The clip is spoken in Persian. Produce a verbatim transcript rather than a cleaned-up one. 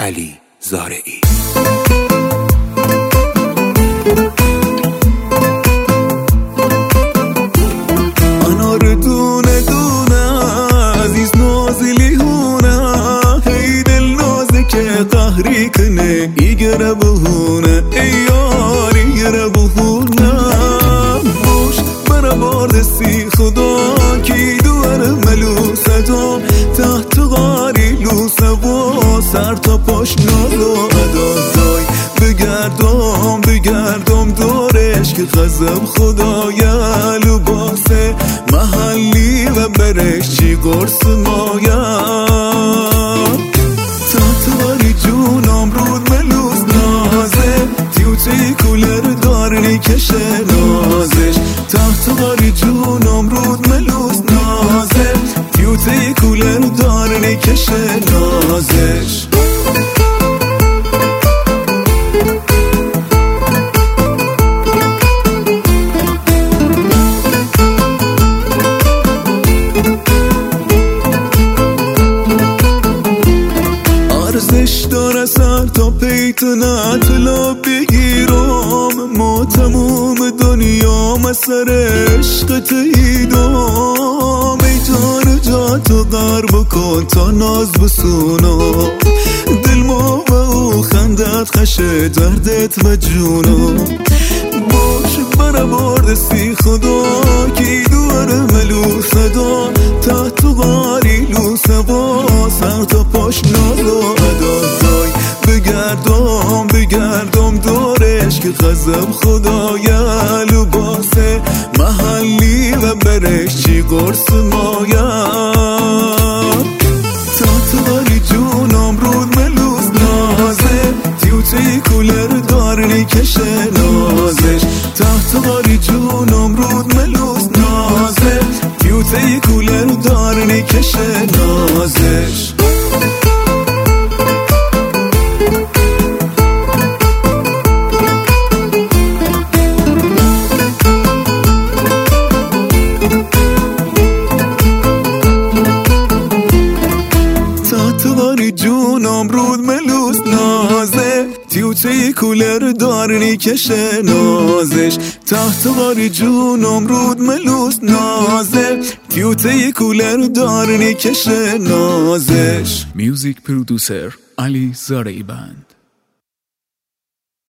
علی زارعی. انار دونه دونه عزیز نازلی هونه هی دل نازه که قهری کنه ایگره بهونه ای یاری گره بهونه باش برا باردستی خدا کی دوار ملوسه دا تحت غاری لوسه و سر تا پاش ناز و ادازای بگردم بگردم دورش که غضب خدای لباسه محلی و برش چی قرص مایم تحت غاری جونم رود ملوس نازه تیوتی کولر دارنی کشه نازش تحت غاری جونم رود ملوس نازه تیوتی کولر دارنی کشه نازش ارزش داره سر تا پیتون اطلا بگیرم ما تموم دنیا مسر عشقت ایدام ای جان جاتو غرب کن تا ناز بسونم دل ما و او خندت خشه دردت و جونم باش برا باردستی خدا کی دوار ملو صدا تحت غاری لوسه و سر تا پاش ناز و ادازای بگردم بگردم دورش که غضب خدای لباسه محلی و برش چی قرص مایم تحت غاری جونم رود ملوس نازه تیوتی کولر دارنی کشه نازش تحت غاری جونم رود ملوس نازه تیوتی کولر دارنی کشه نازش جونم رود ملوس نازه تیوتی کولر دارنی کشه نازش تحت غاری جونم رود ملوس نازه تیوتی کولر دارنی کشه نازش. میوزیک پرودوسر علی زارعی بند.